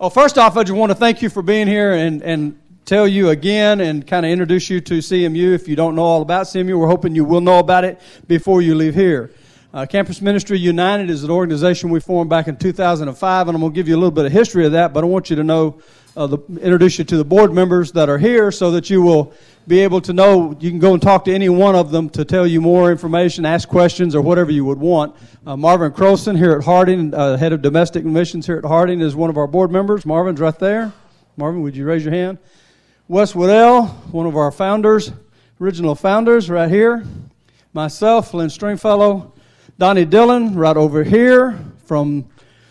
Well, first off, I just want to thank you for being here and tell you again and kind of introduce you to CMU. If you don't know all about CMU, we're hoping you will know about it before you leave here. Campus Ministry United is an organization we formed back in 2005, and I'm going to give you a little bit of history of that, but I want you to know, introduce you to the board members that are here so that you will be able to know. You can go and talk to any one of them to tell you more information, ask questions, or whatever you would want. Marvin Crowson here at Harding, head of domestic missions here at Harding, is one of our board members. Marvin's right there. Marvin, would you raise your hand? Wes Waddell, one of our founders, original founders, right here. Myself, Lynn Stringfellow. Donnie Dillon, right over here from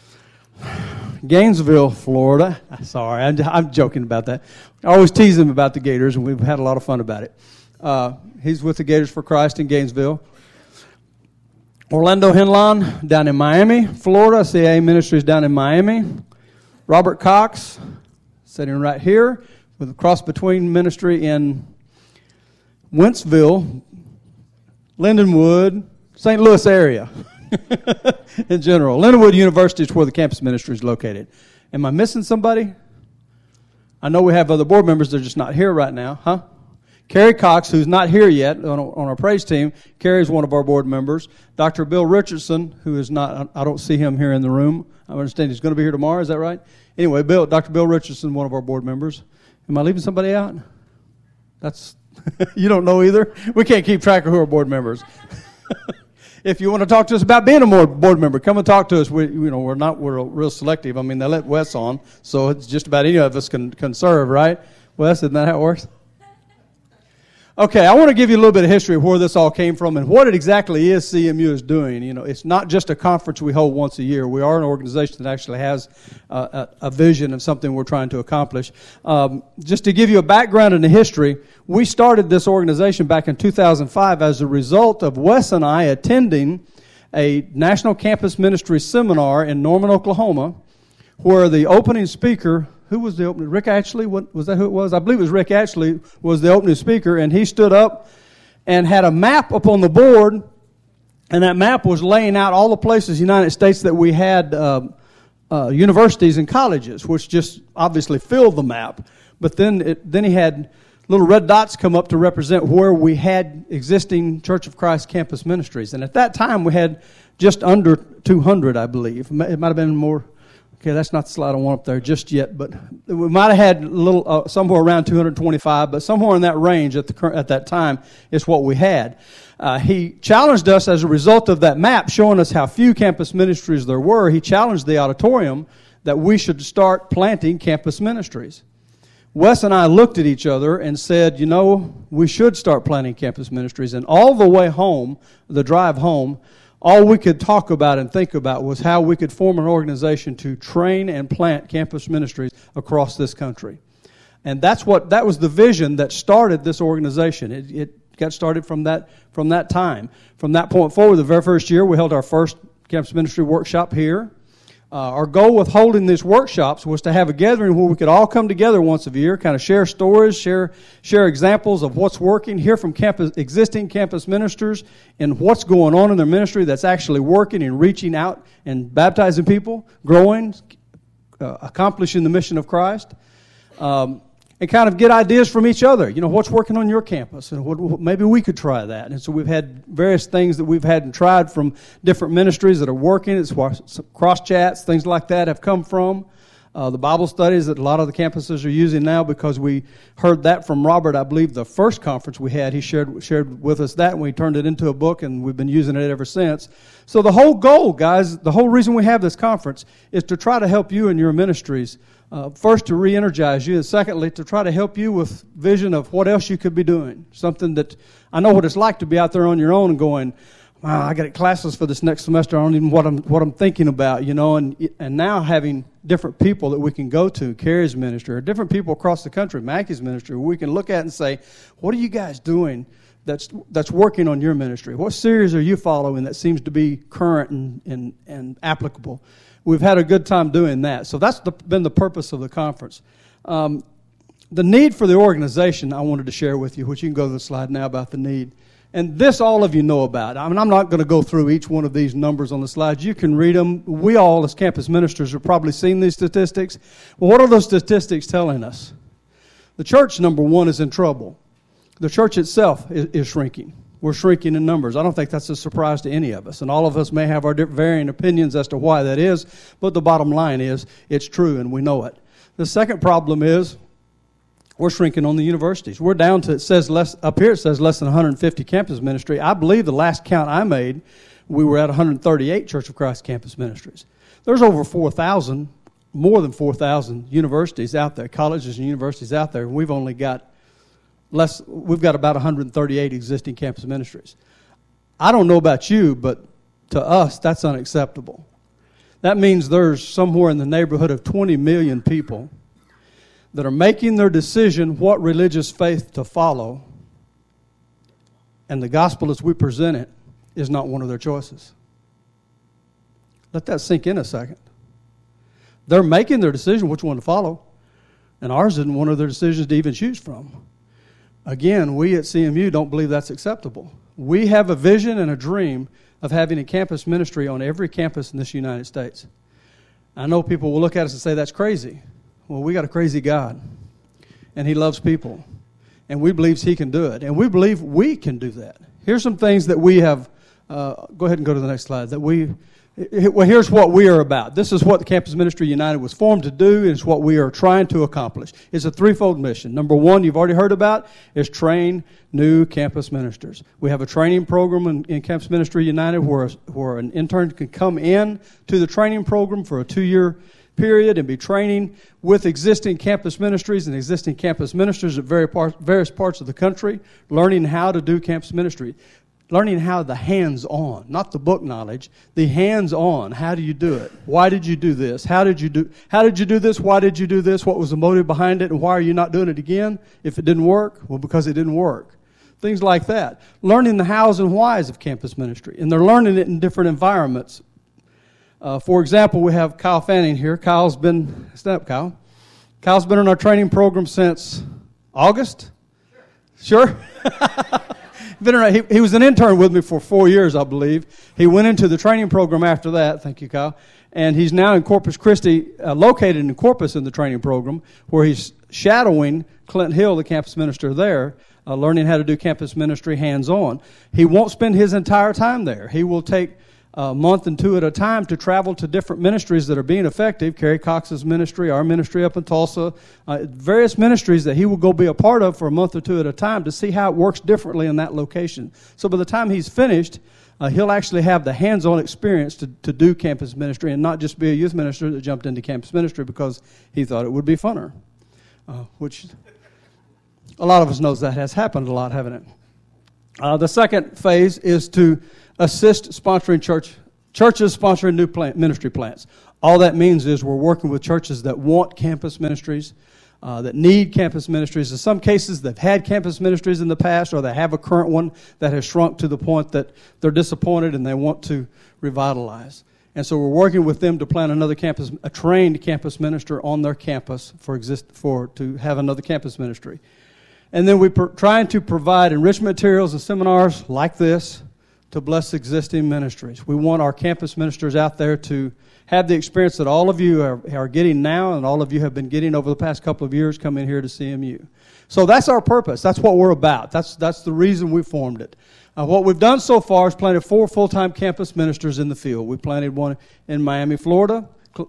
Gainesville, Florida. Sorry, I'm joking about that. I always tease him about the Gators, and we've had a lot of fun about it. He's with the Gators for Christ in Gainesville. Orlando Henlon down in Miami, Florida. CAA Ministries down in Miami. Robert Cox, sitting right here, with a cross-between ministry in Wentzville, Lindenwood, St. Louis area in general. Lindenwood University is where the campus ministry is located. Am I missing somebody? I know we have other board members. They're just not here right now, huh? Carrie Cox, who's not here yet on our praise team. Carrie's one of our board members. Dr. Bill Richardson, who is not, I don't see him here in the room. I understand he's going to be here tomorrow. Is that right? Anyway, Dr. Bill Richardson, one of our board members. Am I leaving somebody out? That's you don't know either? We can't keep track of who are board members. If you want to talk to us about being a board member, come and talk to us. We're real selective. I mean, they let Wes on, so it's just about any of us can serve, right? Wes, isn't that how it works? Okay, I want to give you a little bit of history of where this all came from and what it exactly is CMU is doing. You know, it's not just a conference we hold once a year. We are an organization that actually has a vision of something we're trying to accomplish. Just to give you a background in the history, we started this organization back in 2005 as a result of Wes and I attending a National Campus Ministry seminar in Norman, Oklahoma, where the opening speaker, who was the opening? Rick Ashley? Was that who it was? I believe it was Rick Ashley was the opening speaker, and he stood up and had a map up on the board, and that map was laying out all the places in the United States that we had universities and colleges, which just obviously filled the map. But then he had little red dots come up to represent where we had existing Church of Christ campus ministries. And at that time, we had just under 200, I believe. It might have been more. Okay, that's not the slide I want up there just yet, but we might have had a little somewhere around 225, but somewhere in that range at that time is what we had. He challenged us as a result of that map showing us how few campus ministries there were. He challenged the auditorium that we should start planting campus ministries. Wes and I looked at each other and said, you know, we should start planting campus ministries. And all the way home, the drive home, all we could talk about and think about was how we could form an organization to train and plant campus ministries across this country. And that was the vision that started this organization. It got started from that time. From that point forward, the very first year, we held our first campus ministry workshop here. Our goal with holding these workshops was to have a gathering where we could all come together once a year, kind of share stories, share examples of what's working, hear from existing campus ministers and what's going on in their ministry that's actually working and reaching out and baptizing people, growing, accomplishing the mission of Christ, and kind of get ideas from each other. You know, what's working on your campus, and maybe we could try that. And so we've had various things that we've had and tried from different ministries that are working. It's cross chats, things like that have come from. The Bible studies that a lot of the campuses are using now, because we heard that from Robert, I believe, the first conference we had. He shared with us that, and we turned it into a book, and we've been using it ever since. So the whole goal, guys, the whole reason we have this conference is to try to help you in your ministries. First, to re-energize you, and secondly, to try to help you with vision of what else you could be doing. Something that I know what it's like to be out there on your own and going, wow, I got classes for this next semester. I don't even know what I'm thinking about, you know. And now having different people that we can go to, Carrie's ministry, or different people across the country, Mackey's ministry, where we can look at and say, what are you guys doing that's working on your ministry? What series are you following that seems to be current and applicable? We've had a good time doing that. So that's been the purpose of the conference. The need for the organization I wanted to share with you, which you can go to the slide now about the need. And this all of you know about. I mean, I'm not going to go through each one of these numbers on the slides. You can read them. We all, as campus ministers, have probably seen these statistics. Well, what are those statistics telling us? The church, number one, is in trouble. The church itself is shrinking. We're shrinking in numbers. I don't think that's a surprise to any of us. And all of us may have our varying opinions as to why that is, but the bottom line is it's true and we know it. The second problem is we're shrinking on the universities. We're down to, it says less than 150 campus ministry. I believe the last count I made, we were at 138 Church of Christ campus ministries. There's over 4,000, more than 4,000 universities out there, colleges and universities out there, and we've got about 138 existing campus ministries. I don't know about you, but to us, that's unacceptable. That means there's somewhere in the neighborhood of 20 million people that are making their decision what religious faith to follow, and the gospel as we present it is not one of their choices. Let that sink in a second. They're making their decision which one to follow, and ours isn't one of their decisions to even choose from. Again, we at CMU don't believe that's acceptable. We have a vision and a dream of having a campus ministry on every campus in this United States. I know people will look at us and say that's crazy. Well, we got a crazy God, and He loves people, and we believe He can do it, and we believe we can do that. Here's some things that we have. Go ahead and go to the next slide. Here's what we are about. This is what the Campus Ministry United was formed to do, and it's what we are trying to accomplish. It's a threefold mission. Number one, you've already heard about, is train new campus ministers. We have a training program in Campus Ministry United where an intern can come in to the training program for a 2-year period and be training with existing campus ministries and existing campus ministers at various parts of the country, learning how to do campus ministry. Learning how the hands-on, not the book knowledge, the hands-on. How do you do it? Why did you do this? How did you do this? Why did you do this? What was the motive behind it? And why are you not doing it again if it didn't work? Well, because it didn't work. Things like that. Learning the hows and whys of campus ministry. And they're learning it in different environments. For example, we have Kyle Fanning here. Stand up, Kyle. Kyle's been in our training program since August? Sure? He was an intern with me for 4 years, I believe. He went into the training program after that. Thank you, Kyle. And he's now in Corpus Christi, located in Corpus in the training program, where he's shadowing Clint Hill, the campus minister there, learning how to do campus ministry hands-on. He won't spend his entire time there. He will take a month and two at a time to travel to different ministries that are being effective. Kerry Cox's ministry, our ministry up in Tulsa, various ministries that he will go be a part of for a month or two at a time to see how it works differently in that location. So by the time he's finished, he'll actually have the hands-on experience to do campus ministry and not just be a youth minister that jumped into campus ministry because he thought it would be funner, which a lot of us knows that has happened a lot, haven't it? The second phase is to assist sponsoring churches sponsoring new ministry plants. All that means is we're working with churches that want campus ministries, that need campus ministries. In some cases, they've had campus ministries in the past, or they have a current one that has shrunk to the point that they're disappointed and they want to revitalize. And so we're working with them to plan another campus, a trained campus minister on their campus to have another campus ministry. And then we're trying to provide enrichment materials and seminars like this to bless existing ministries. We want our campus ministers out there to have the experience that all of you are getting now and all of you have been getting over the past couple of years coming here to CMU. So that's our purpose. That's what we're about. That's the reason we formed it. What we've done so far is planted 4 full-time campus ministers in the field. We planted one in Miami, Florida,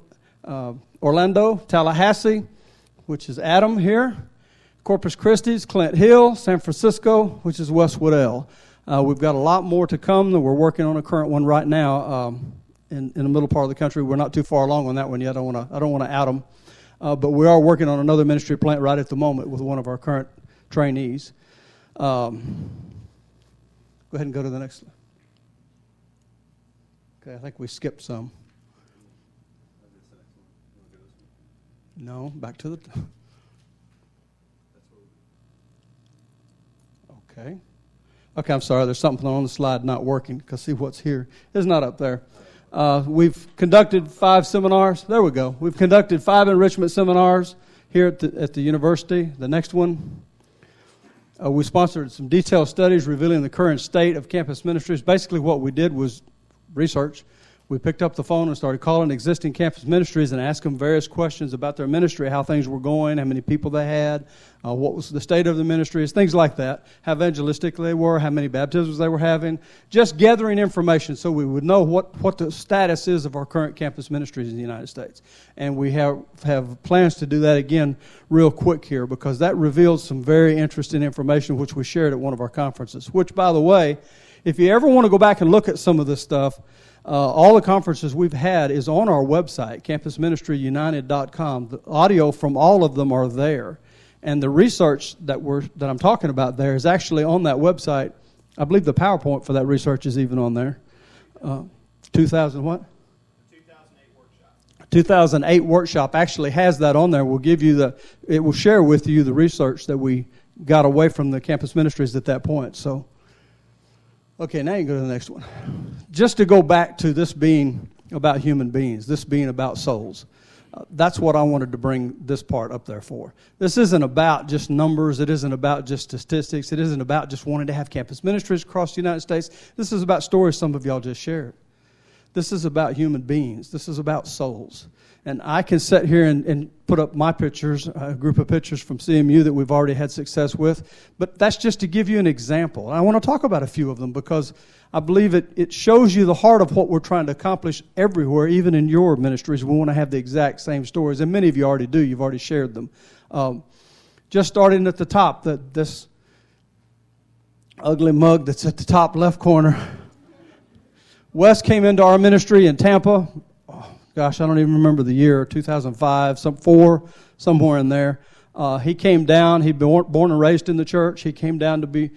Orlando, Tallahassee, which is Adam here, Corpus Christi, Clint Hill, San Francisco, which is Westwood L. We've got a lot more to come. We're working on a current one right now in the middle part of the country. We're not too far along on that one yet. I don't want to out them, but we are working on another ministry plant right at the moment with one of our current trainees. Go ahead and go to the next slide. Okay, I think we skipped some. No, back to the. Okay. Okay, I'm sorry. There's something on the slide not working because see what's here. It's not up there. We've conducted 5 seminars. There we go. We've conducted 5 enrichment seminars here at the university. The next one. We sponsored some detailed studies revealing the current state of campus ministries. Basically what we did was research. We picked up the phone and started calling existing campus ministries and asked them various questions about their ministry, how things were going, how many people they had, what was the state of the ministries, things like that, how evangelistic they were, how many baptisms they were having, just gathering information so we would know what the status is of our current campus ministries in the United States. And we have plans to do that again real quick here because that reveals some very interesting information which we shared at one of our conferences, which, by the way, if you ever want to go back and look at some of this stuff, all the conferences we've had is on our website, campusministryunited.com. The audio from all of them are there. And the research that I'm talking about there is actually on that website. I believe the PowerPoint for that research is even on there. 2000 what? 2008 workshop. 2008 workshop actually has that on there. It will share with you the research that we got away from the campus ministries at that point. So, okay, now you can go to the next one. Just to go back to this being about human beings, this being about souls. That's what I wanted to bring this part up there for. This isn't about just numbers. It isn't about just statistics. It isn't about just wanting to have campus ministries across the United States. This is about stories some of y'all just shared. This is about human beings. This is about souls. And I can sit here and put up my pictures, a group of pictures from CMU that we've already had success with. But that's just to give you an example. And I want to talk about a few of them because I believe it shows you the heart of what we're trying to accomplish everywhere, even in your ministries. We want to have the exact same stories. And many of you already do. You've already shared them. Just starting at the top, this ugly mug that's at the top left corner. Wes came into our ministry in Tampa. Gosh, I don't even remember the year, 2005, somewhere in there. He came down. He'd been born and raised in the church. He came down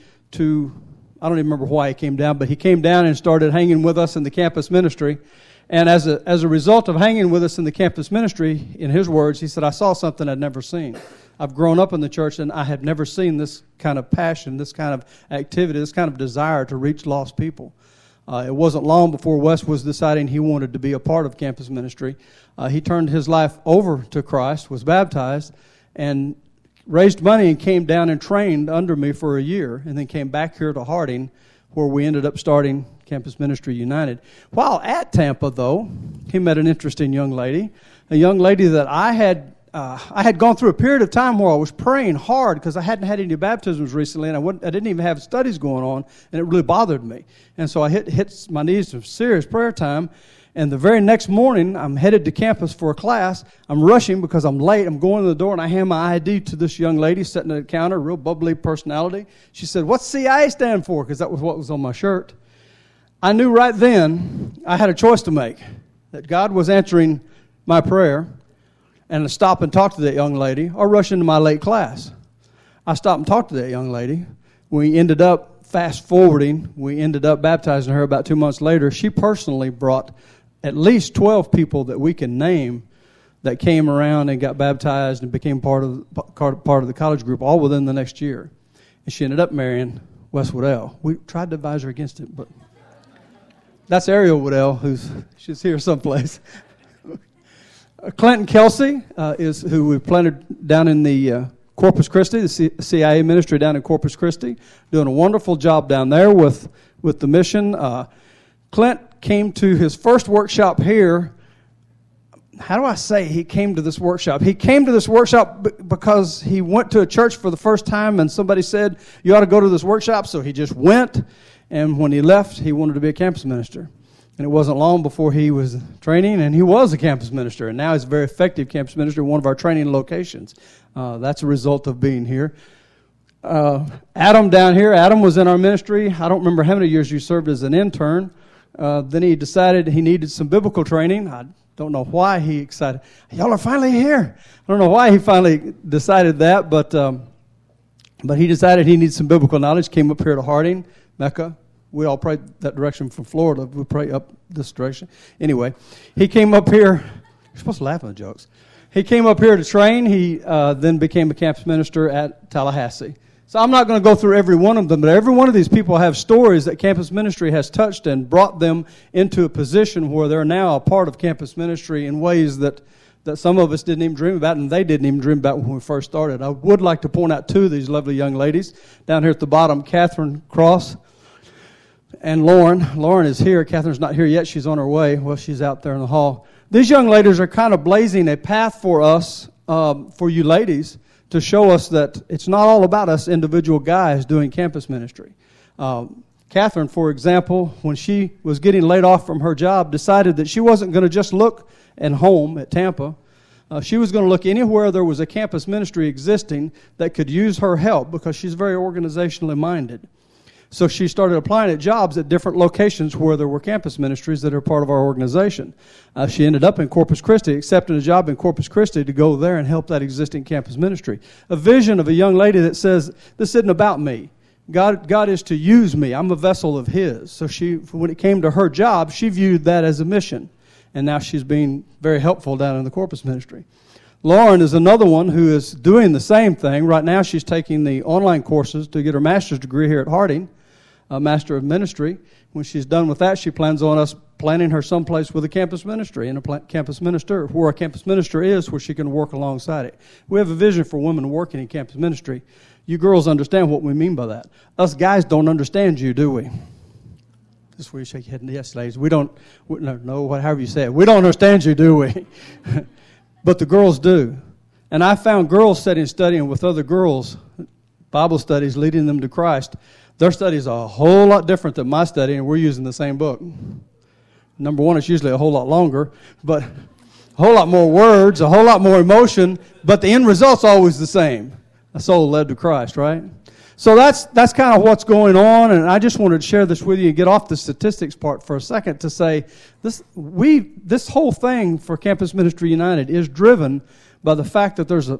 I don't even remember why he came down, but he came down and started hanging with us in the campus ministry. And as a result of hanging with us in the campus ministry, in his words, he said, I saw something I'd never seen. I've grown up in the church, and I had never seen this kind of passion, this kind of activity, this kind of desire to reach lost people. It wasn't long before Wes was deciding he wanted to be a part of campus ministry. He turned his life over to Christ, was baptized, and raised money and came down and trained under me for a year, and then came back here to Harding, where we ended up starting Campus Ministry United. While at Tampa, though, he met an interesting young lady, a young lady that I had gone through a period of time where I was praying hard because I hadn't had any baptisms recently, and I didn't even have studies going on, and it really bothered me. And so I hit my knees to serious prayer time, and the very next morning, I'm headed to campus for a class. I'm rushing because I'm late. I'm going to the door, and I hand my ID to this young lady sitting at the counter, real bubbly personality. She said, "What's CIA stand for?" Because that was what was on my shirt. I knew right then I had a choice to make, that God was answering my prayer, and to stop and talk to that young lady or rush into my late class. I stopped and talked to that young lady. We ended up fast-forwarding. We ended up baptizing her about 2 months later. She personally brought at least 12 people that we can name that came around and got baptized and became part of the college group all within the next year. And she ended up marrying Wes Woodell. We tried to advise her against it, but that's Ariel Woodell, she's here someplace. Clinton Kelsey is who we planted down in the Corpus Christi, the CIA ministry down in Corpus Christi, doing a wonderful job down there with the mission. Clint came to his first workshop here. How do I say he came to this workshop? He came to this workshop because he went to a church for the first time and somebody said, "You ought to go to this workshop." So he just went, and when he left, he wanted to be a campus minister. And it wasn't long before he was training, and he was a campus minister. And now he's a very effective campus minister in one of our training locations. That's a result of being here. Adam down here, Adam was in our ministry. I don't remember how many years you served as an intern. Then he decided he needed some biblical training. I don't know why he decided, y'all are finally here. I don't know why he finally decided that, but he decided he needed some biblical knowledge, came up here to Harding, Mecca. We all prayed that direction from Florida. We pray up this direction. Anyway, he came up here. You're supposed to laugh at the jokes. He came up here to train. He then became a campus minister at Tallahassee. So I'm not going to go through every one of them, but every one of these people have stories that campus ministry has touched and brought them into a position where they're now a part of campus ministry in ways that that some of us didn't even dream about, and they didn't even dream about when we first started. I would like to point out two of these lovely young ladies down here at the bottom, Catherine Cross and Lauren. Lauren is here. Catherine's not here yet. She's on her way. Well, she's out there in the hall. These young ladies are kind of blazing a path for us, for you ladies, to show us that it's not all about us individual guys doing campus ministry. Catherine, for example, when she was getting laid off from her job, decided that she wasn't going to just look at home at Tampa. She was going to look anywhere there was a campus ministry existing that could use her help, because she's very organizationally minded. So she started applying at jobs at different locations where there were campus ministries that are part of our organization. She ended up in Corpus Christi, accepting a job in Corpus Christi to go there and help that existing campus ministry. A vision of a young lady that says, this isn't about me. God is to use me. I'm a vessel of His. So when it came to her job, she viewed that as a mission. And now she's being very helpful down in the Corpus ministry. Lauren is another one who is doing the same thing. Right now she's taking the online courses to get her master's degree here at Harding, a Master of Ministry. When she's done with that, she plans on us planning her someplace with a campus ministry and a campus minister, where a campus minister is, where she can work alongside it. We have a vision for women working in campus ministry. You girls understand what we mean by that. Us guys don't understand you, do we? This is where you shake your head. Yes, ladies. However you say it. We don't understand you, do we? But the girls do. And I found girls studying with other girls, Bible studies, leading them to Christ. Their studies are a whole lot different than my study, and we're using the same book. Number one, it's usually a whole lot longer, but a whole lot more words, a whole lot more emotion, but the end result's always the same. A soul led to Christ, right? So that's kind of what's going on, and I just wanted to share this with you and get off the statistics part for a second to say this whole thing for Campus Ministry United is driven by the fact that there's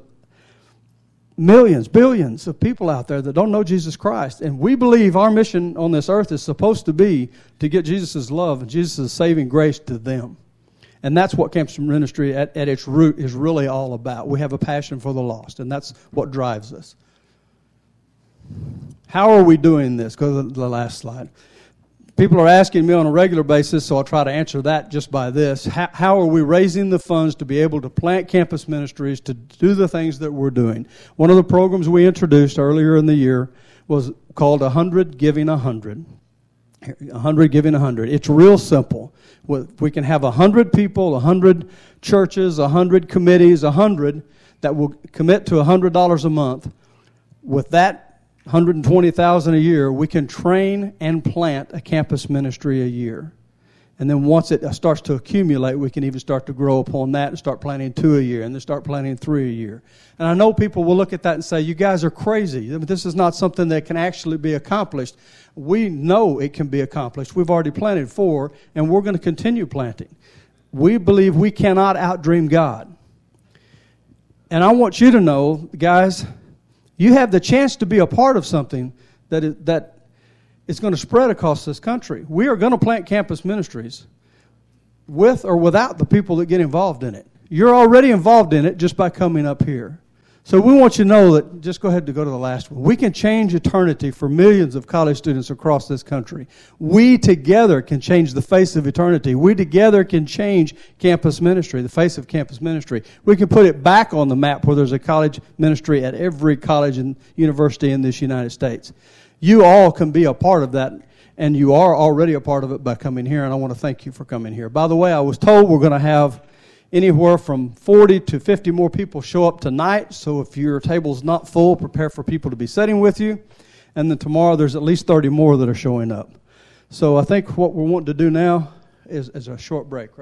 millions, billions of people out there that don't know Jesus Christ, and we believe our mission on this earth is supposed to be to get Jesus' love and Jesus' saving grace to them. And that's what campus ministry at its root is really all about. We have a passion for the lost, and that's what drives us. How are we doing this? Go to the last slide. People are asking me on a regular basis, so I'll try to answer that just by this. How are we raising the funds to be able to plant campus ministries to do the things that we're doing? One of the programs we introduced earlier in the year was called 100 Giving 100. 100 Giving 100. It's real simple. We can have 100 people, 100 churches, 100 committees, 100 that will commit to $100 a month. With that $120,000 a year, we can train and plant a campus ministry a year. And then once it starts to accumulate, we can even start to grow upon that and start planting 2 a year, and then start planting 3 a year. And I know people will look at that and say, you guys are crazy. This is not something that can actually be accomplished. We know it can be accomplished. We've already planted 4, and we're going to continue planting. We believe we cannot outdream God. And I want you to know, guys, you have the chance to be a part of something that is going to spread across this country. We are going to plant campus ministries with or without the people that get involved in it. You're already involved in it just by coming up here. So we want you to know that, just go ahead to go to the last one. We can change eternity for millions of college students across this country. We together can change the face of eternity. We together can change campus ministry, the face of campus ministry. We can put it back on the map where there's a college ministry at every college and university in this United States. You all can be a part of that, and you are already a part of it by coming here, and I want to thank you for coming here. By the way, I was told we're going to have anywhere from 40 to 50 more people show up tonight, so if your table's not full, prepare for people to be sitting with you. And then tomorrow there's at least 30 more that are showing up. So I think what we're wanting to do now is a short break.